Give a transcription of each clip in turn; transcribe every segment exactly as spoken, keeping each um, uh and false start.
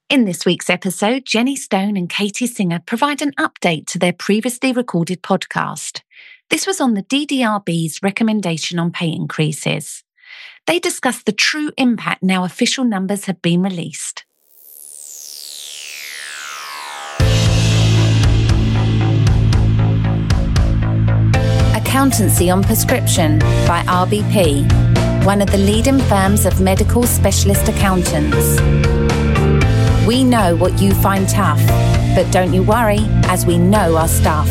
In this week's episode, Jenny Stone and Katie Singer provide an update to their previously recorded podcast. This was on the D D R B's recommendation on pay increases. They discussed the true impact now official numbers have been released. Accountancy on Prescription by R B P, one of the leading firms of medical specialist accountants. We know what you find tough, but don't you worry, as we know our stuff.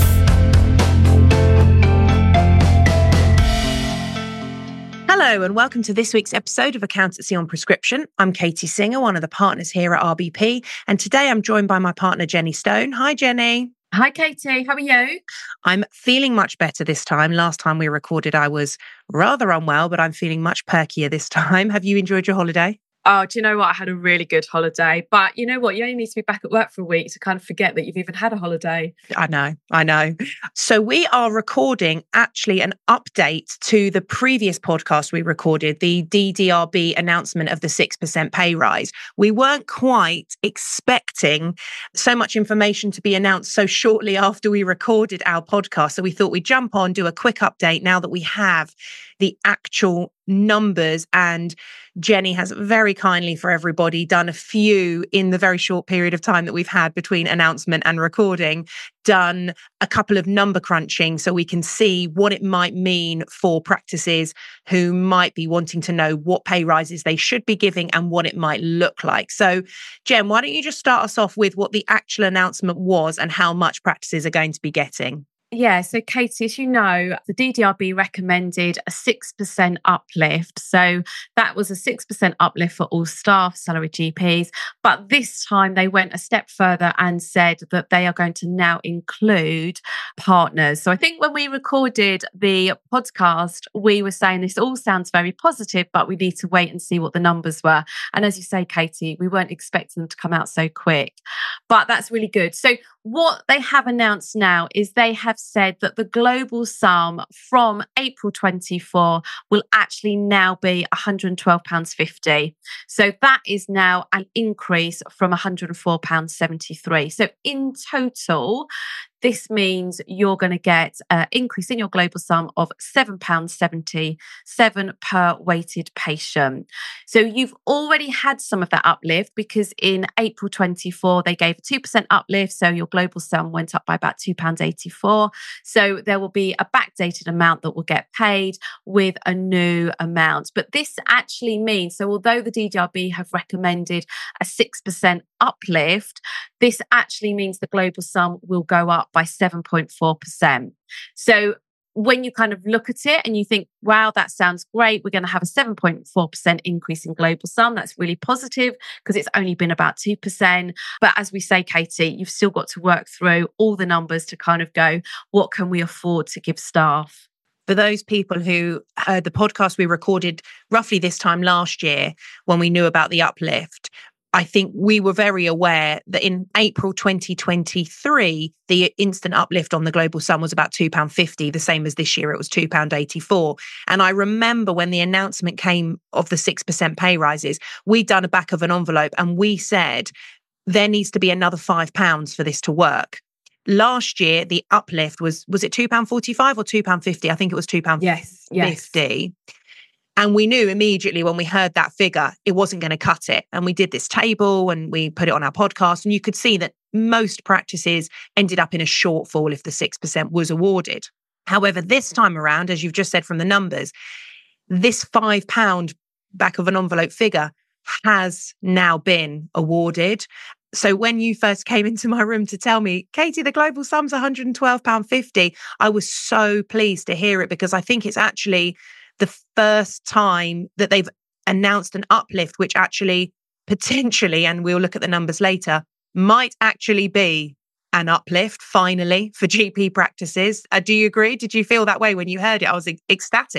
Hello and welcome to this week's episode of Accountancy on Prescription. I'm Katie Singer, one of the partners here at R B P, and today I'm joined by my partner Jenny Stone. Hi Jenny. Hi Katie, how are you? I'm feeling much better this time. Last time we recorded I was rather unwell, but I'm feeling much perkier this time. Have you enjoyed your holiday? Oh, do you know what? I had a really good holiday. But you know what? You only need to be back at work for a week to kind of forget that you've even had a holiday. I know, I know. So we are recording actually an update to the previous podcast we recorded, the D D R B announcement of the six percent pay rise. We weren't quite expecting so much information to be announced so shortly after we recorded our podcast. So we thought we'd jump on, do a quick update now that we have the actual numbers, and Jenny has very kindly for everybody done a few in the very short period of time that we've had between announcement and recording, done a couple of number crunching so we can see what it might mean for practices who might be wanting to know what pay rises they should be giving and what it might look like. So Jen, why don't you just start us off with what the actual announcement was and how much practices are going to be getting? Yeah, so Katie, as you know, the D D R B recommended a six percent uplift. So that was a six percent uplift for all staff, salaried G Ps. But this time they went a step further and said that they are going to now include partners. So I think when we recorded the podcast, we were saying this all sounds very positive, but we need to wait and see what the numbers were. And as you say, Katie, we weren't expecting them to come out so quick. But that's really good. So what they have announced now is they have said that the global sum from April twenty-four will actually now be one hundred twelve pounds fifty. So that is now an increase from one hundred four pounds seventy-three. So in total, this means you're going to get an increase in your global sum of seven pounds seventy-seven per weighted patient. So you've already had some of that uplift because in April twenty-four, they gave a two percent uplift. So your global sum went up by about two pounds eighty-four. So there will be a backdated amount that will get paid with a new amount. But this actually means, so although the D D R B have recommended a six percent uplift, this actually means the global sum will go up by seven point four percent. So when you kind of look at it and you think, wow, that sounds great, we're going to have a seven point four percent increase in global sum. That's really positive because it's only been about two percent. But as we say, Katie, you've still got to work through all the numbers to kind of go, what can we afford to give staff? For those people who heard the podcast we recorded roughly this time last year when we knew about the uplift, I think we were very aware that in April twenty twenty-three, the instant uplift on the global sum was about two pounds fifty, the same as this year, it was two pounds eighty-four. And I remember when the announcement came of the six percent pay rises, we'd done a back of an envelope and we said there needs to be another five pounds for this to work. Last year, the uplift was, was it two pounds forty-five or two pounds fifty? I think it was two pounds fifty. Yes, yes. And we knew immediately when we heard that figure, it wasn't going to cut it. And we did this table and we put it on our podcast. And you could see that most practices ended up in a shortfall if the six percent was awarded. However, this time around, as you've just said from the numbers, this five pounds back of an envelope figure has now been awarded. So when you first came into my room to tell me, Katie, the global sum's one hundred twelve pounds fifty, I was so pleased to hear it because I think it's actually the first time that they've announced an uplift, which actually potentially, and we'll look at the numbers later, might actually be an uplift finally for G P practices. Uh, do you agree? Did you feel that way when you heard it? I was ec- ecstatic.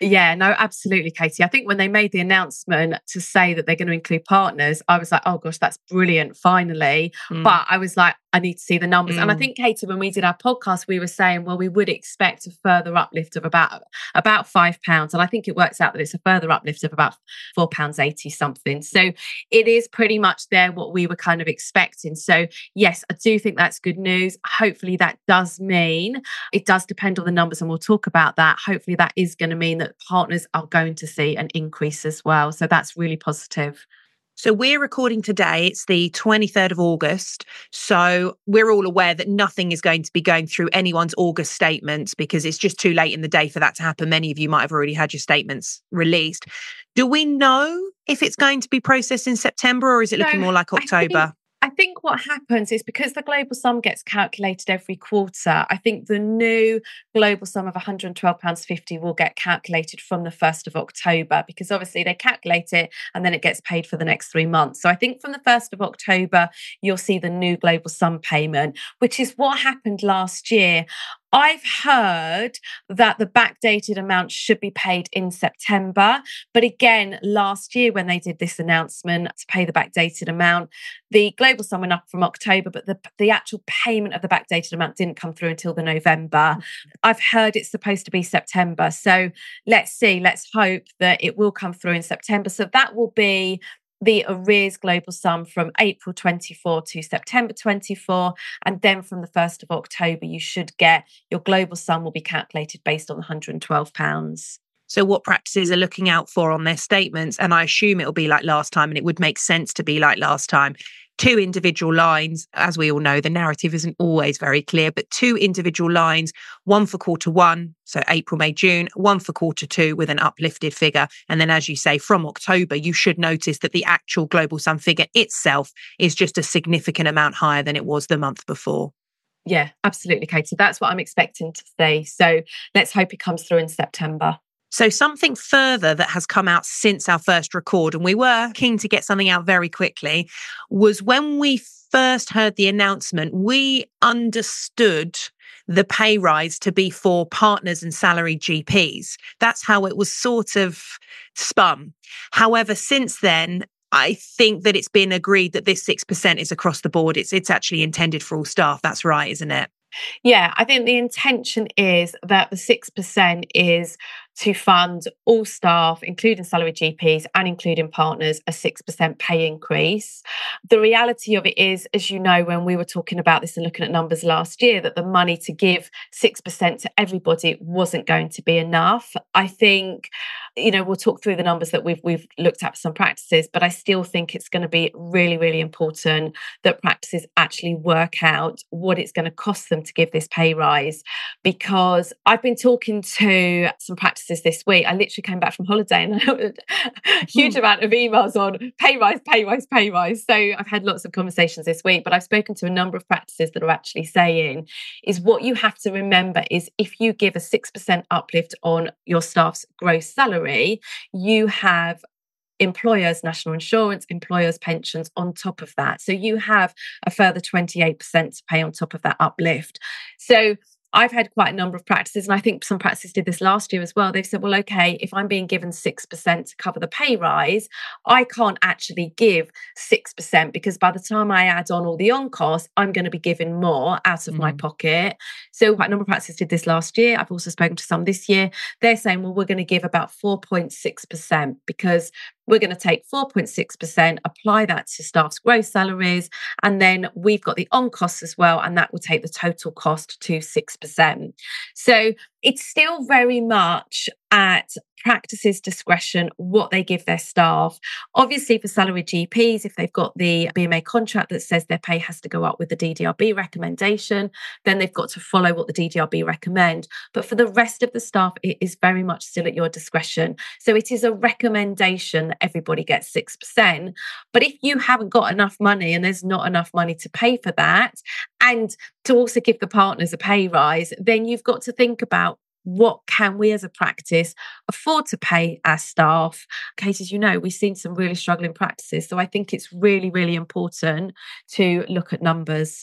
Yeah, no, absolutely, Katie. I think when they made the announcement to say that they're going to include partners, I was like, oh gosh, that's brilliant, finally. Mm. But I was like, I need to see the numbers. Mm. And I think, Katie, when we did our podcast, we were saying, well, we would expect a further uplift of about about five pounds. And I think it works out that it's a further uplift of about four pounds eighty something. So it is pretty much there what we were kind of expecting. So yes, I do think that's good news. Hopefully that does mean, it does depend on the numbers, and we'll talk about that. Hopefully that is going to mean that partners are going to see an increase as well. So that's really positive. So we're recording today. It's the twenty-third of August. So we're all aware that nothing is going to be going through anyone's August statements because it's just too late in the day for that to happen. Many of you might have already had your statements released. Do we know if it's going to be processed in September, or is it looking So, more like I October? think- I think what happens is because the global sum gets calculated every quarter, I think the new global sum of one hundred twelve pounds fifty will get calculated from the first of October, because obviously they calculate it and then it gets paid for the next three months. So I think from the first of October, you'll see the new global sum payment, which is what happened last year. I've heard that the backdated amount should be paid in September. But again, last year when they did this announcement to pay the backdated amount, the global sum went up from October, but the, the actual payment of the backdated amount didn't come through until the November. I've heard it's supposed to be September. So let's see, let's hope that it will come through in September. So that will be the arrears global sum from April twenty-four to September twenty-four. And then from the first of October, you should get your global sum will be calculated based on one hundred twelve pounds. So what practices are looking out for on their statements? And I assume it'll be like last time, and it would make sense to be like last time. Two individual lines. As we all know, the narrative isn't always very clear, but two individual lines, one for quarter one, so April, May, June, one for quarter two with an uplifted figure. And then, as you say, from October, you should notice that the actual global sum figure itself is just a significant amount higher than it was the month before. Yeah, absolutely, Katie. That's what I'm expecting to see. So let's hope it comes through in September. So something further that has come out since our first record, and we were keen to get something out very quickly, was when we first heard the announcement, we understood the pay rise to be for partners and salaried G Ps. That's how it was sort of spun. However, since then, I think that it's been agreed that this six percent is across the board. It's, it's actually intended for all staff. That's right, isn't it? Yeah, I think the intention is that the six percent is to fund all staff, including salaried G Ps and including partners, a six percent pay increase. The reality of it is, as you know, when we were talking about this and looking at numbers last year, that the money to give six percent to everybody wasn't going to be enough. I think, you know, we'll talk through the numbers that we've we've looked at for some practices, but I still think it's going to be really, really important that practices actually work out what it's going to cost them to give this pay rise. Because I've been talking to some practices this week. I literally came back from holiday and a huge amount of emails on pay rise, pay rise, pay rise. So I've had lots of conversations this week, but I've spoken to a number of practices that are actually saying is what you have to remember is if you give a six percent uplift on your staff's gross salary, you have employers' national insurance, employers' pensions on top of that. So you have a further twenty-eight percent to pay on top of that uplift. So I've had quite a number of practices, and I think some practices did this last year as well. They've said, well, okay, if I'm being given six percent to cover the pay rise, I can't actually give six percent because by the time I add on all the on costs, I'm going to be giving more out of mm. my pocket. So quite a number of practices did this last year. I've also spoken to some this year. They're saying, well, we're going to give about four point six percent because we're going to take four point six percent, apply that to staff's gross salaries, and then we've got the on costs as well, and that will take the total cost to six percent. So it's still very much at practices' discretion what they give their staff. Obviously, for salaried G Ps, if they've got the B M A contract that says their pay has to go up with the D D R B recommendation, then they've got to follow what the D D R B recommend. But for the rest of the staff, it is very much still at your discretion. So it is a recommendation that everybody gets six percent. But if you haven't got enough money and there's not enough money to pay for that, and to also give the partners a pay rise, then you've got to think about what can we as a practice afford to pay our staff. Katie, as you know, we've seen some really struggling practices. So I think it's really, really important to look at numbers.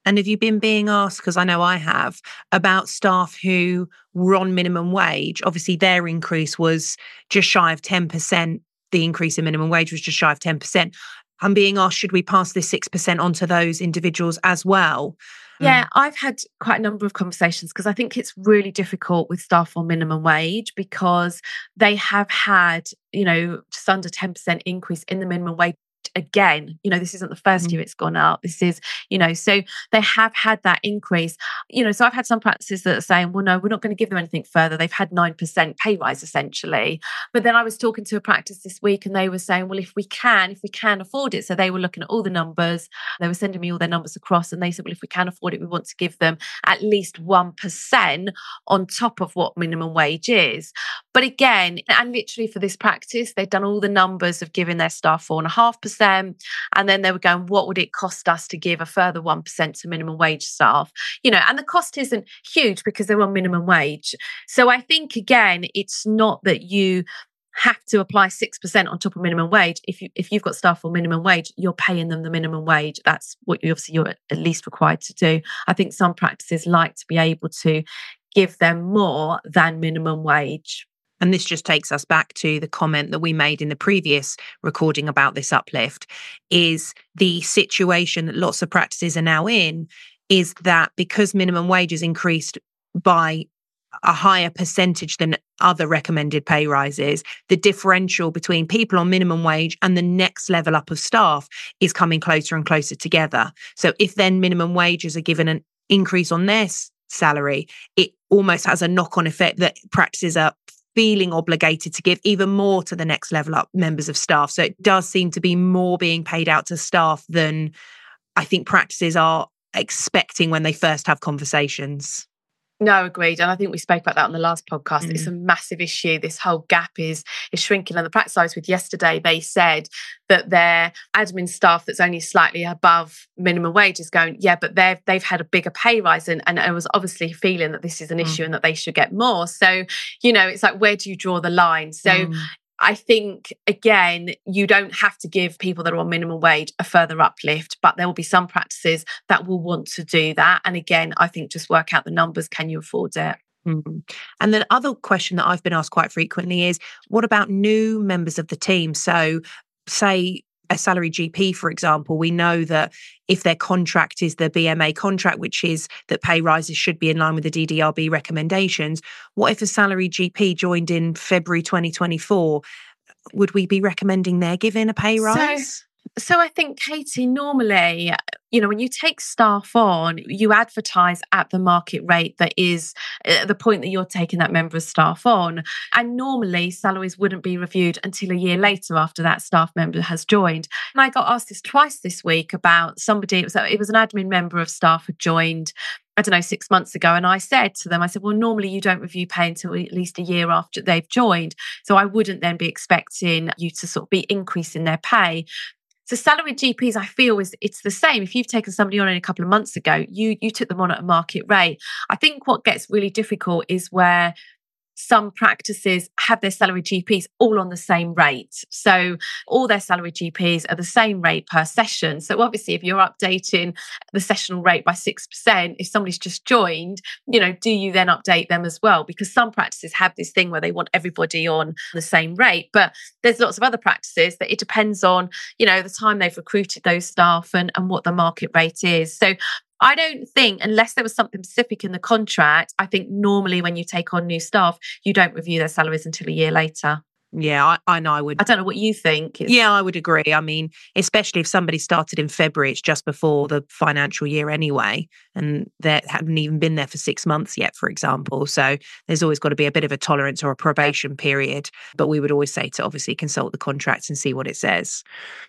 And have you been being asked, because I know I have, about staff who were on minimum wage? Obviously, their increase was just shy of ten percent. The increase in minimum wage was just shy of ten percent. I'm being asked, should we pass this six percent on to those individuals as well? Yeah, I've had quite a number of conversations because I think it's really difficult with staff on minimum wage because they have had, you know, just under ten percent increase in the minimum wage. Again, you know, this isn't the first mm. year it's gone up. This is, you know, so they have had that increase. You know, so I've had some practices that are saying, well, no, we're not going to give them anything further. They've had nine percent pay rise essentially. But then I was talking to a practice this week and they were saying, well, if we can, if we can afford it. So they were looking at all the numbers. They were sending me all their numbers across and they said, well, if we can afford it, we want to give them at least one percent on top of what minimum wage is. But again, and literally for this practice, they've done all the numbers of giving their staff four and a half percent. And then they were going, what would it cost us to give a further one percent to minimum wage staff? You know, and the cost isn't huge because they're on minimum wage. So I think, again, it's not that you have to apply six percent on top of minimum wage. If, you, if you've got staff on minimum wage, you're paying them the minimum wage. That's what you obviously you're at least required to do. I think some practices like to be able to give them more than minimum wage. And this just takes us back to the comment that we made in the previous recording about this uplift, is the situation that lots of practices are now in is that because minimum wage is increased by a higher percentage than other recommended pay rises, the differential between people on minimum wage and the next level up of staff is coming closer and closer together. So if then minimum wages are given an increase on their salary, it almost has a knock-on effect that practices are feeling obligated to give even more to the next level up members of staff. So it does seem to be more being paid out to staff than I think practices are expecting when they first have conversations. No, agreed. And I think we spoke about that on the last podcast. Mm. It's a massive issue. This whole gap is is shrinking. And the practice I was with yesterday, they said that their admin staff that's only slightly above minimum wage is going, yeah, but they've they've had a bigger pay rise and, and I was obviously feeling that this is an mm. issue and that they should get more. So, you know, it's like, where do you draw the line? So mm. I think, again, you don't have to give people that are on minimum wage a further uplift, but there will be some practices that will want to do that. And again, I think just work out the numbers. Can you afford it? Mm-hmm. And the other question that I've been asked quite frequently is, what about new members of the team? So say a salary G P, for example, we know that if their contract is the B M A contract, which is that pay rises should be in line with the D D R B recommendations, what if a salary G P joined in February twenty twenty-four? Would we be recommending they're given a pay rise? So- So I think, Katie, normally, you know, when you take staff on, you advertise at the market rate that is at the point that you're taking that member of staff on. And normally salaries wouldn't be reviewed until a year later after that staff member has joined. And I got asked this twice this week about somebody, it was, it was an admin member of staff who joined, I don't know, six months ago. And I said to them, I said, well, normally you don't review pay until at least a year after they've joined. So I wouldn't then be expecting you to sort of be increasing their pay. So salaried G Ps, I feel, is it's the same. If you've taken somebody on a couple of months ago, you you took them on at a market rate. I think what gets really difficult is where some practices have their salaried G Ps all on the same rate. So all their salaried G Ps are the same rate per session. So obviously, if you're updating the sessional rate by six percent, if somebody's just joined, you know, do you then update them as well? Because some practices have this thing where they want everybody on the same rate. But there's lots of other practices that it depends on, you know, the time they've recruited those staff and, and what the market rate is. So I don't think, unless there was something specific in the contract, I think normally when you take on new staff, you don't review their salaries until a year later. Yeah, I, I know I would. I don't know what you think. It's... Yeah, I would agree. I mean, especially if somebody started in February, it's just before the financial year anyway, and they hadn't even been there for six months yet, for example. So there's always got to be a bit of a tolerance or a probation period. But we would always say to obviously consult the contracts and see what it says.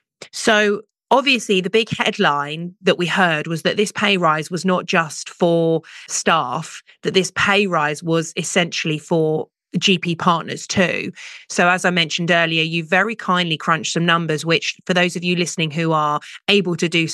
So obviously, the big headline that we heard was that this pay rise was not just for staff, that this pay rise was essentially for G P partners too. So as I mentioned earlier, you very kindly crunched some numbers, which for those of you listening who are able to do so,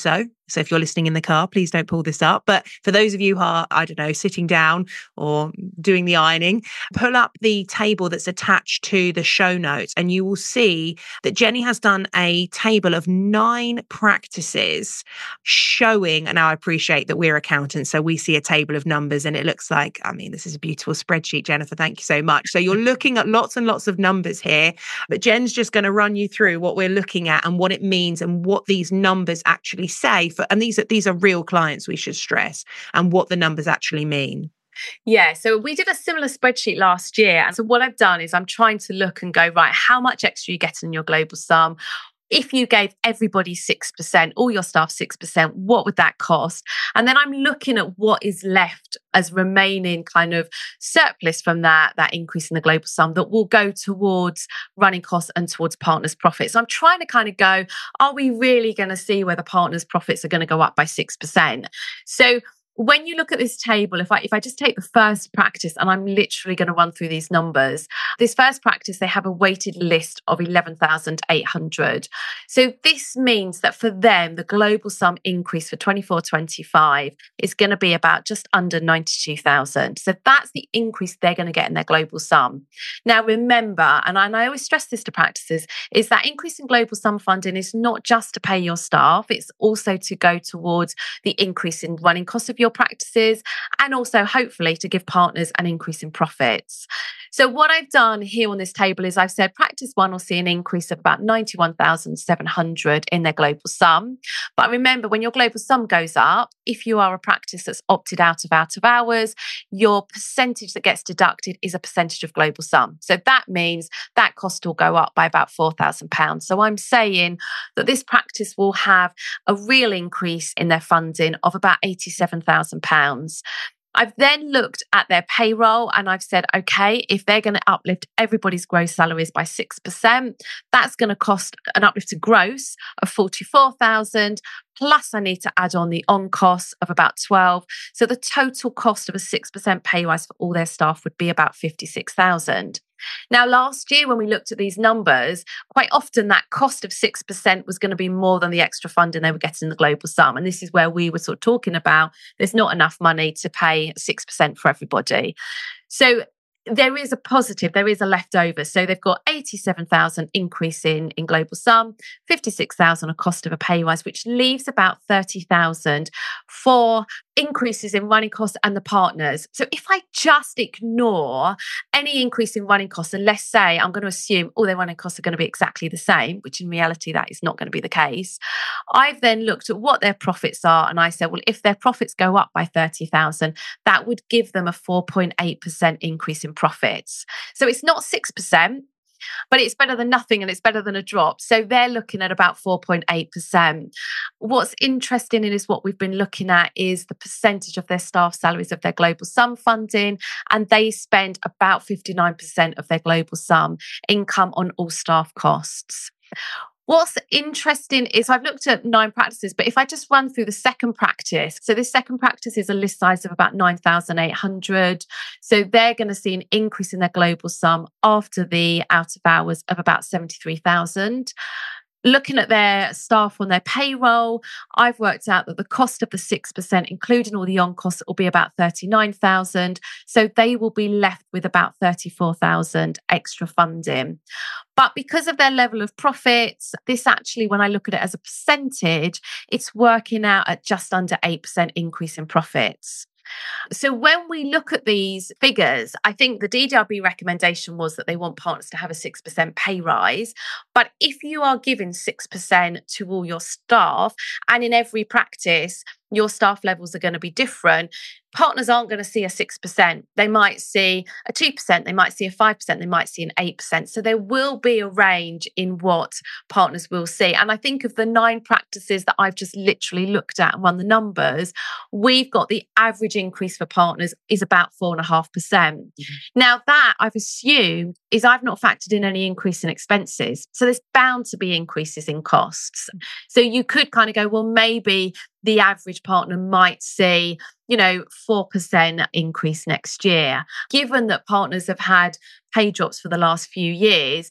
So if you're listening in the car, please don't pull this up. But for those of you who are, I don't know, sitting down or doing the ironing, pull up the table that's attached to the show notes and you will see that Jenny has done a table of nine practices showing, and I appreciate that we're accountants, so we see a table of numbers and it looks like, I mean, this is a beautiful spreadsheet, Jennifer. Thank you so much. So you're looking at lots and lots of numbers here, but Jen's just going to run you through what we're looking at and what it means and what these numbers actually say. For, and these are, these are real clients, we should stress, and what the numbers actually mean. Yeah, so we did a similar spreadsheet last year. And so what I've done is I'm trying to look and go, right, how much extra you get in your global sum? If you gave everybody six percent, all your staff six percent, what would that cost? And then I'm looking at what is left as remaining kind of surplus from that, that increase in the global sum that will go towards running costs and towards partners' profits. So I'm trying to kind of go, are we really going to see where the partners' profits are going to go up by six percent? So when you look at this table, if I if I just take the first practice, and I'm literally going to run through these numbers, this first practice, they have a weighted list of eleven thousand eight hundred. So this means that for them, the global sum increase for twenty-four twenty-five is going to be about just under ninety-two thousand. So that's the increase they're going to get in their global sum. Now, remember, and I, and I always stress this to practices, is that increase in global sum funding is not just to pay your staff, it's also to go towards the increase in running costs of your practices and also hopefully to give partners an increase in profits. So what I've done here on this table is I've said practice one will see an increase of about ninety-one thousand seven hundred in their global sum. But remember, when your global sum goes up, if you are a practice that's opted out of out of hours, your percentage that gets deducted is a percentage of global sum. So that means that cost will go up by about four thousand pounds. So I'm saying that this practice will have a real increase in their funding of about eighty-seven thousand pounds. I've then looked at their payroll and I've said, okay, if they're going to uplift everybody's gross salaries by six percent, that's going to cost an uplift to gross of forty-four thousand. Plus I need to add on the on costs of about twelve. So the total cost of a six percent pay rise for all their staff would be about fifty-six thousand. Now, last year, when we looked at these numbers, quite often that cost of six percent was going to be more than the extra funding they were getting in the global sum. And this is where we were sort of talking about there's not enough money to pay six percent for everybody. So there is a positive, there is a leftover. So they've got eighty-seven thousand increase in, in global sum, fifty-six thousand a cost of a pay rise, which leaves about thirty thousand for increases in running costs and the partners. So if I just ignore any increase in running costs, and let's say I'm going to assume all their running costs are going to be exactly the same, which in reality that is not going to be the case. I've then looked at what their profits are and I said, well, if their profits go up by thirty thousand, that would give them a four point eight percent increase in profits. So it's not six percent. But it's better than nothing and it's better than a drop. So they're looking at about four point eight percent. What's interesting is what we've been looking at is the percentage of their staff salaries of their global sum funding, and they spend about fifty-nine percent of their global sum income on all staff costs. What's interesting is I've looked at nine practices, but if I just run through the second practice, so this second practice is a list size of about nine thousand eight hundred. So they're going to see an increase in their global sum after the out of hours of about seventy-three thousand. Looking at their staff on their payroll, I've worked out that the cost of the six percent, including all the on costs, will be about thirty-nine thousand. So they will be left with about thirty-four thousand extra funding. But because of their level of profits, this actually, when I look at it as a percentage, it's working out at just under eight percent increase in profits. So when we look at these figures, I think the D D R B recommendation was that they want partners to have a six percent pay rise. But if you are giving six percent to all your staff, and in every practice, your staff levels are going to be different, partners aren't going to see a six percent. They might see a two percent, they might see a five percent, they might see an eight percent. So there will be a range in what partners will see. And I think of the nine practices that I've just literally looked at and run the numbers, we've got the average increase for partners is about four and a half percent. Mm-hmm. Now that I've assumed is I've not factored in any increase in expenses. So there's bound to be increases in costs. So you could kind of go, well, maybe the average partner might see, you know, four percent increase next year. Given that partners have had pay drops for the last few years,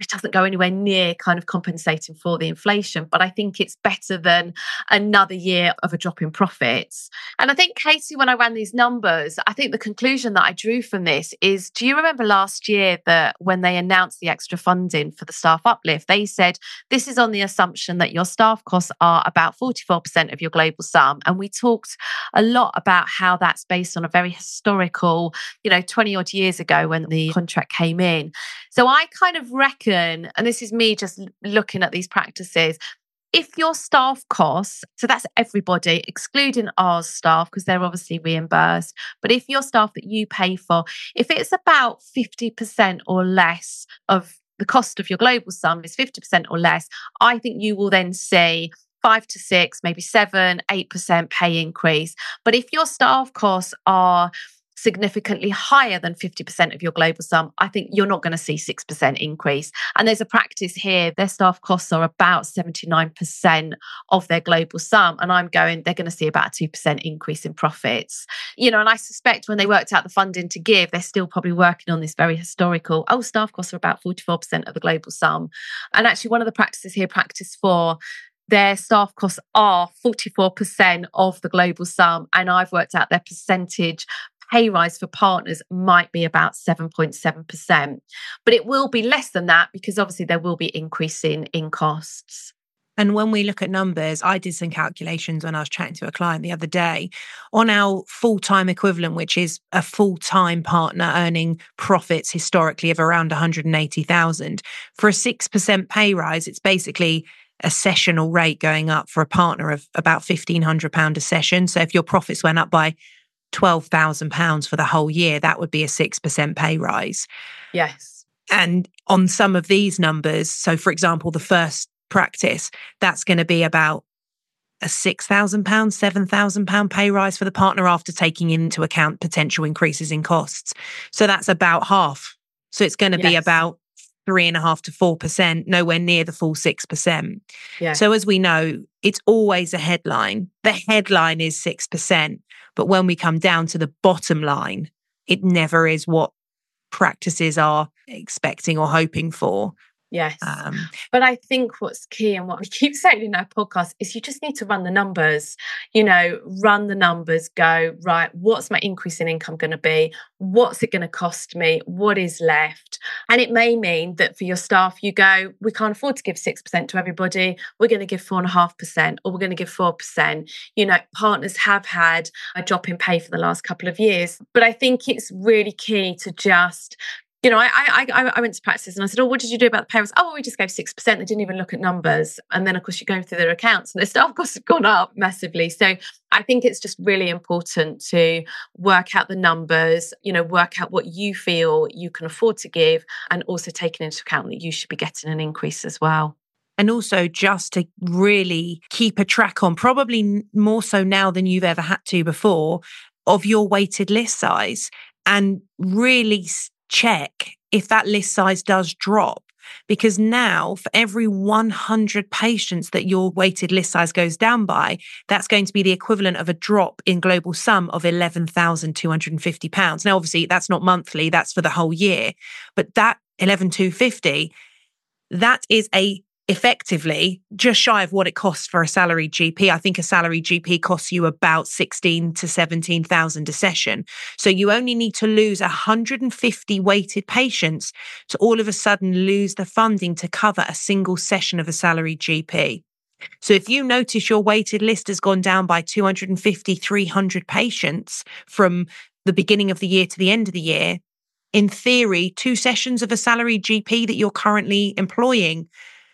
which doesn't go anywhere near kind of compensating for the inflation. But I think it's better than another year of a drop in profits. And I think, Katie, when I ran these numbers, I think the conclusion that I drew from this is, do you remember last year that when they announced the extra funding for the staff uplift, they said, this is on the assumption that your staff costs are about forty-four percent of your global sum. And we talked a lot about how that's based on a very historical, you know, twenty odd years ago when the contract came in. So I kind of reckon, and this is me just looking at these practices, if your staff costs, so that's everybody, excluding ours staff, because they're obviously reimbursed, but if your staff that you pay for, if it's about fifty percent or less of the cost of your global sum is fifty percent or less, I think you will then see five to six, maybe seven, eight percent pay increase. But if your staff costs are significantly higher than fifty percent of your global sum, I think you're not going to see six percent increase. And there's a practice here, their staff costs are about seventy-nine percent of their global sum. And I'm going, they're going to see about a two percent increase in profits. You know, and I suspect when they worked out the funding to give, they're still probably working on this very historical, oh, staff costs are about forty-four percent of the global sum. And actually one of the practices here, practice four, their staff costs are forty-four percent of the global sum. And I've worked out their percentage pay rise for partners might be about seven point seven percent. But it will be less than that because obviously there will be increasing in costs. And when we look at numbers, I did some calculations when I was chatting to a client the other day on our full-time equivalent, which is a full-time partner earning profits historically of around one hundred eighty thousand. For a six percent pay rise, it's basically a sessional rate going up for a partner of about fifteen hundred pounds a session. So if your profits went up by twelve thousand pounds for the whole year, that would be a six percent pay rise. Yes. And on some of these numbers, so for example, the first practice, that's going to be about a six thousand pounds, seven thousand pounds pay rise for the partner after taking into account potential increases in costs. So that's about half. So it's going to Yes. be about three and a half to four percent, nowhere near the full six percent. Yeah. So as we know, it's always a headline. The headline is six percent. But when we come down to the bottom line, it never is what practices are expecting or hoping for. Yes. Um, but I think what's key and what we keep saying in our podcast is you just need to run the numbers, you know, run the numbers, go, right, what's my increase in income going to be? What's it going to cost me? What is left? And it may mean that for your staff, you go, we can't afford to give six percent to everybody. We're going to give four and a half percent or we're going to give four percent. You know, partners have had a drop in pay for the last couple of years. But I think it's really key to just, you know, I I I went to practice and I said, oh, what did you do about the payrolls? Oh, well, we just gave six percent. They didn't even look at numbers. And then, of course, you're going through their accounts and their staff costs have gone up massively. So I think it's just really important to work out the numbers, you know, work out what you feel you can afford to give and also taking into account that you should be getting an increase as well. And also just to really keep a track on, probably more so now than you've ever had to before, of your weighted list size and really check if that list size does drop. Because now for every one hundred patients that your weighted list size goes down by, that's going to be the equivalent of a drop in global sum of eleven thousand two hundred fifty pounds. Now, obviously, that's not monthly, that's for the whole year. But that eleven thousand two hundred fifty, that is a effectively just shy of what it costs for a salaried G P. I think a salaried G P costs you about sixteen to seventeen thousand a session. So you only need to lose one hundred fifty weighted patients to all of a sudden lose the funding to cover a single session of a salaried G P. So if you notice your weighted list has gone down by two hundred fifty, three hundred patients from the beginning of the year to the end of the year, in theory, two sessions of a salaried G P that you're currently employing,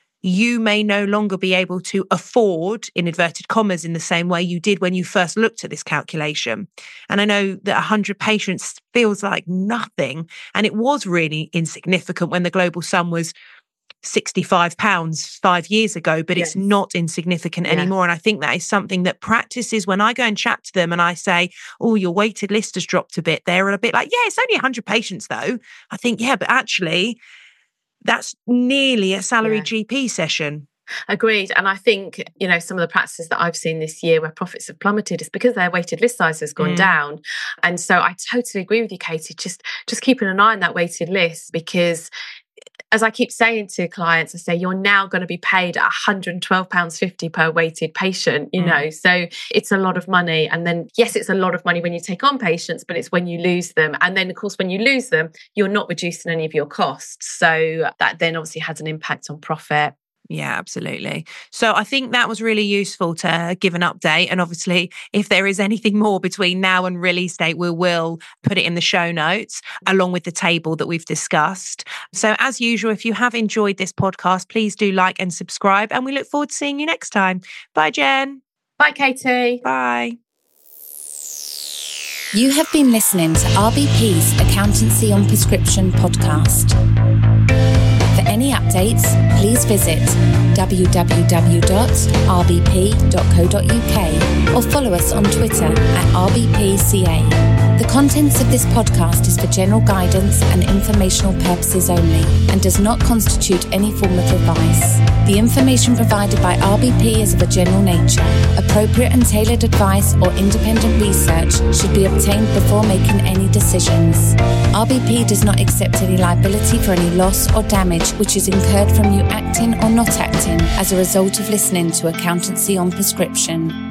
you may no longer be able to afford, in inverted commas, in the same way you did when you first looked at this calculation. And I know that one hundred patients feels like nothing. And it was really insignificant when the global sum was sixty-five pounds five years ago, but Yes. it's not insignificant Yeah. anymore. And I think that is something that practices, when I go and chat to them and I say, oh, your weighted list has dropped a bit, they're a bit like, yeah, it's only one hundred patients though. I think, yeah, but actually, that's nearly a salaried Yeah. G P session. Agreed. And I think, you know, some of the practices that I've seen this year where profits have plummeted is because their weighted list size has gone Mm. down. And so I totally agree with you, Katie, just, just keeping an eye on that weighted list, because as I keep saying to clients, I say, you're now going to be paid one hundred twelve pounds fifty per weighted patient, you mm. know, so it's a lot of money. And then, yes, it's a lot of money when you take on patients, but it's when you lose them. And then, of course, when you lose them, you're not reducing any of your costs. So that then obviously has an impact on profit. Yeah, absolutely. So I think that was really useful to give an update. And obviously, if there is anything more between now and release date, we will put it in the show notes along with the table that we've discussed. So as usual, if you have enjoyed this podcast, please do like and subscribe. And we look forward to seeing you next time. Bye, Jen. Bye, Katie. Bye. You have been listening to R B P's Accountancy on Prescription podcast. For any updates, please visit w w w dot r b p dot co dot u k or follow us on Twitter at R B P C A. The contents of this podcast is for general guidance and informational purposes only and does not constitute any form of advice. The information provided by R B P is of a general nature. Appropriate and tailored advice or independent research should be obtained before making any decisions. R B P does not accept any liability for any loss or damage which is incurred from you acting or not acting as a result of listening to Accountancy on Prescription.